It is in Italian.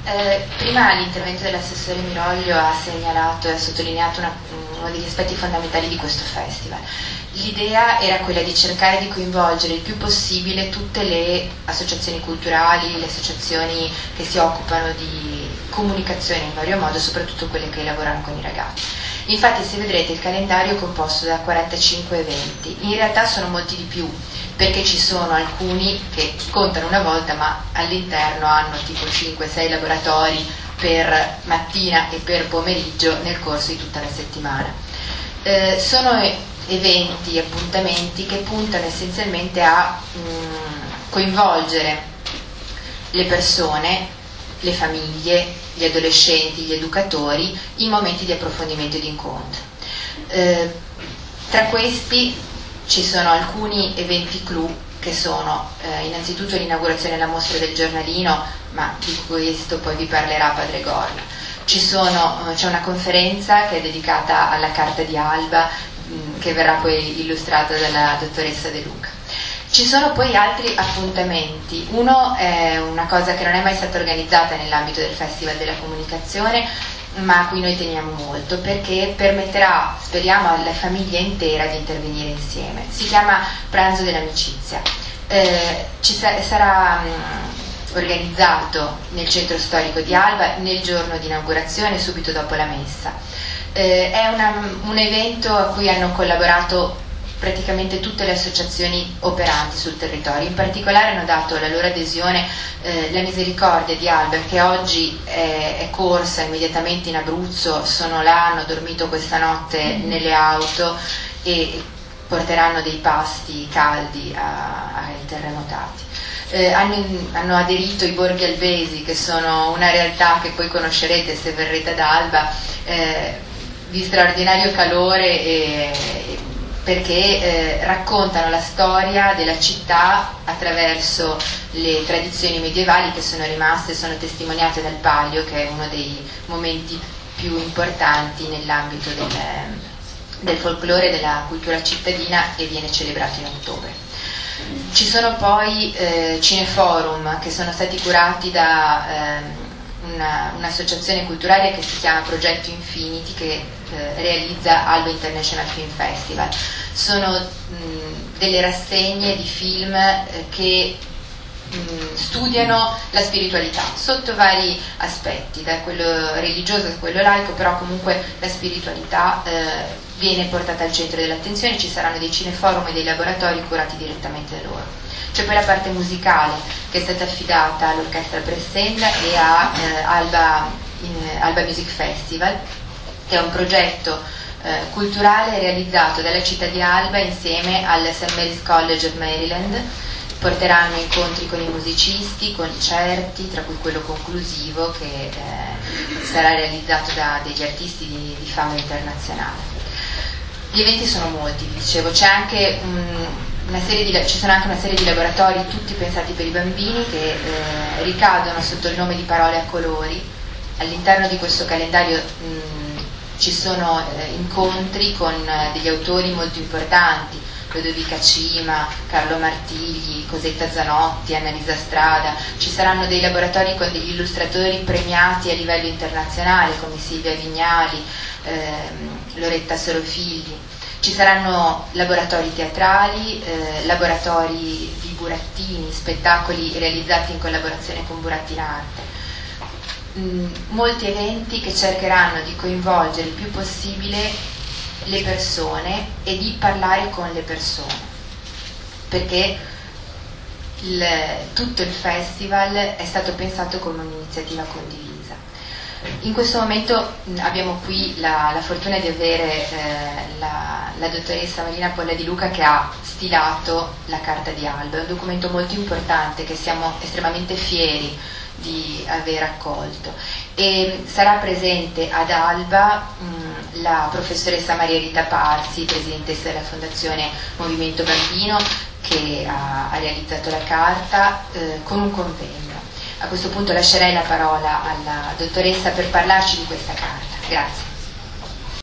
Prima l'intervento dell'assessore Miroglio ha segnalato e ha sottolineato uno degli aspetti fondamentali di questo festival. L'idea era quella di cercare di coinvolgere il più possibile tutte le associazioni culturali, le associazioni che si occupano di comunicazione in vario modo, soprattutto quelle che lavorano con i ragazzi. Infatti, se vedrete, il calendario è composto da 45 eventi, in realtà sono molti di più, perché ci sono alcuni che contano una volta ma all'interno hanno tipo 5-6 laboratori per mattina e per pomeriggio nel corso di tutta la settimana. Sono eventi, appuntamenti che puntano essenzialmente a coinvolgere le persone, le famiglie, gli adolescenti, gli educatori in momenti di approfondimento e di incontro. Tra questi ci sono alcuni eventi clou che sono innanzitutto l'inaugurazione della mostra del giornalino, ma di questo poi vi parlerà Padre Gorla. C'è una conferenza che è dedicata alla Carta di Alba, che verrà poi illustrata dalla dottoressa De Luca. Ci sono poi altri appuntamenti. Uno è una cosa che non è mai stata organizzata nell'ambito del Festival della Comunicazione, ma a cui noi teniamo molto, perché permetterà, speriamo, alla famiglia intera di intervenire insieme. Si chiama Pranzo dell'Amicizia. Sarà organizzato nel centro storico di Alba nel giorno di inaugurazione, subito dopo la messa. È un evento a cui hanno collaborato praticamente tutte le associazioni operanti sul territorio. In particolare hanno dato la loro adesione la Misericordia di Alba, che oggi è corsa immediatamente in Abruzzo, sono là, hanno dormito questa notte nelle auto e porteranno dei pasti caldi ai terremotati. Hanno aderito i Borghi Albesi, che sono una realtà che poi conoscerete se verrete ad Alba, di straordinario calore, perché raccontano la storia della città attraverso le tradizioni medievali che sono rimaste, sono testimoniate dal Palio, che è uno dei momenti più importanti nell'ambito del folklore e della cultura cittadina, e viene celebrato in ottobre. Ci sono poi cineforum che sono stati curati da un'associazione culturale che si chiama Progetto Infinity, che realizza Alba International Film Festival. Sono delle rassegne di film che studiano la spiritualità sotto vari aspetti, da quello religioso a quello laico, però comunque la spiritualità viene portata al centro dell'attenzione. Ci saranno dei cineforum e dei laboratori curati direttamente da loro. C'è poi la parte musicale, che è stata affidata all'Orchestra Bressenda e a Alba Music Festival, che è un progetto culturale realizzato dalla città di Alba insieme al St. Mary's College of Maryland. Porteranno incontri con i musicisti, concerti, tra cui quello conclusivo che sarà realizzato da degli artisti di fama internazionale. Gli eventi sono molti, vi dicevo, ci sono anche una serie di laboratori, tutti pensati per i bambini, che ricadono sotto il nome di Parole a colori. All'interno di questo calendario ci sono incontri con degli autori molto importanti: Lodovica Cima, Carlo Martigli, Cosetta Zanotti, Annalisa Strada. Ci saranno dei laboratori con degli illustratori premiati a livello internazionale come Silvia Vignali, Loretta Sorofigli. Ci saranno laboratori teatrali, laboratori di burattini, spettacoli realizzati in collaborazione con Burattinarte. Molti eventi che cercheranno di coinvolgere il più possibile le persone e di parlare con le persone, perché tutto il festival è stato pensato come un'iniziativa condivisa. In questo momento abbiamo qui la fortuna di avere la dottoressa Marina Polla Di Luca, che ha stilato la Carta di Alba. È un documento molto importante che siamo estremamente fieri di aver accolto, e sarà presente ad Alba la professoressa Maria Rita Parsi, presidentessa della Fondazione Movimento Bambino, che ha realizzato la carta con un convegno. A questo punto lascerei la parola alla dottoressa per parlarci di questa carta. Grazie.